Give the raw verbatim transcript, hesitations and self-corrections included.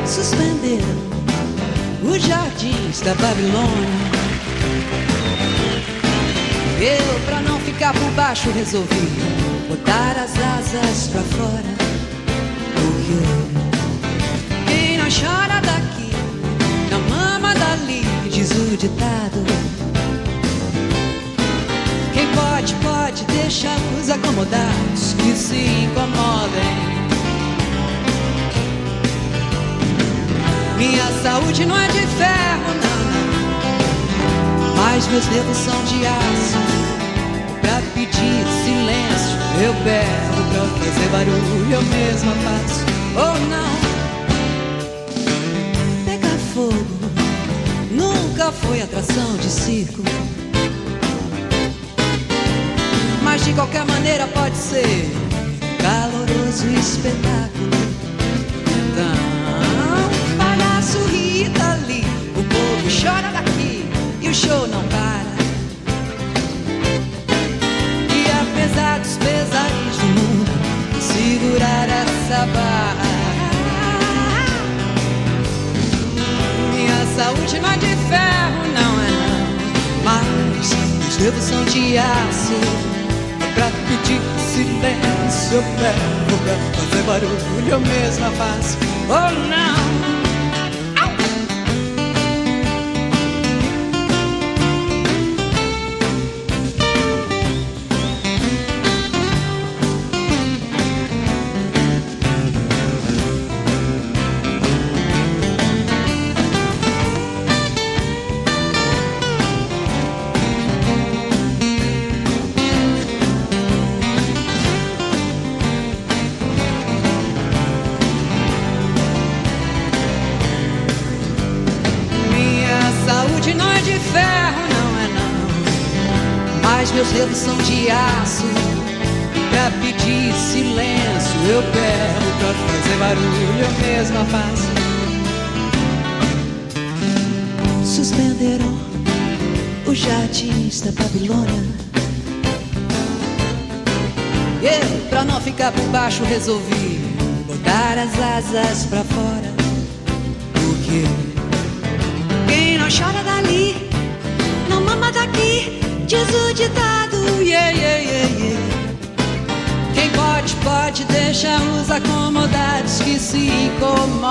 Suspenderam os jardins da Babilônia. Eu, pra não ficar por baixo, resolvi botar as asas pra fora. Porque quem não chora daqui não mama dali, diz o ditado. Quem pode, pode, deixa os acomodados que se incomodem. Minha saúde não é de ferro, não, mas meus dedos são de aço. Pra pedir silêncio eu berro, pra fazer barulho eu mesma faço. Ou não, pegar fogo nunca foi atração de circo, mas de qualquer maneira pode ser caloroso espetáculo. Então, palhaço ri dali, o povo chora daqui e o show não para. E apesar dos pesares do mundo, segurar essa barra. Minha saúde não é de ferro, não é não, mas os dedos são de aço. Pra pedir silêncio eu pego, pra fazer barulho eu mesma faço. Oh não! Não é de ferro, não é não, mas meus dedos são de aço. Pra pedir silêncio eu berro, pra fazer barulho eu mesma faço. Suspenderam os jardins da Babilônia. Eu, pra não ficar por baixo, resolvi botar as asas pra fora. Porque quem não chora dali, não mama daqui, diz o ditado, yeah, yeah, yeah, yeah. Quem pode, pode, deixa os acomodados que se incomodem.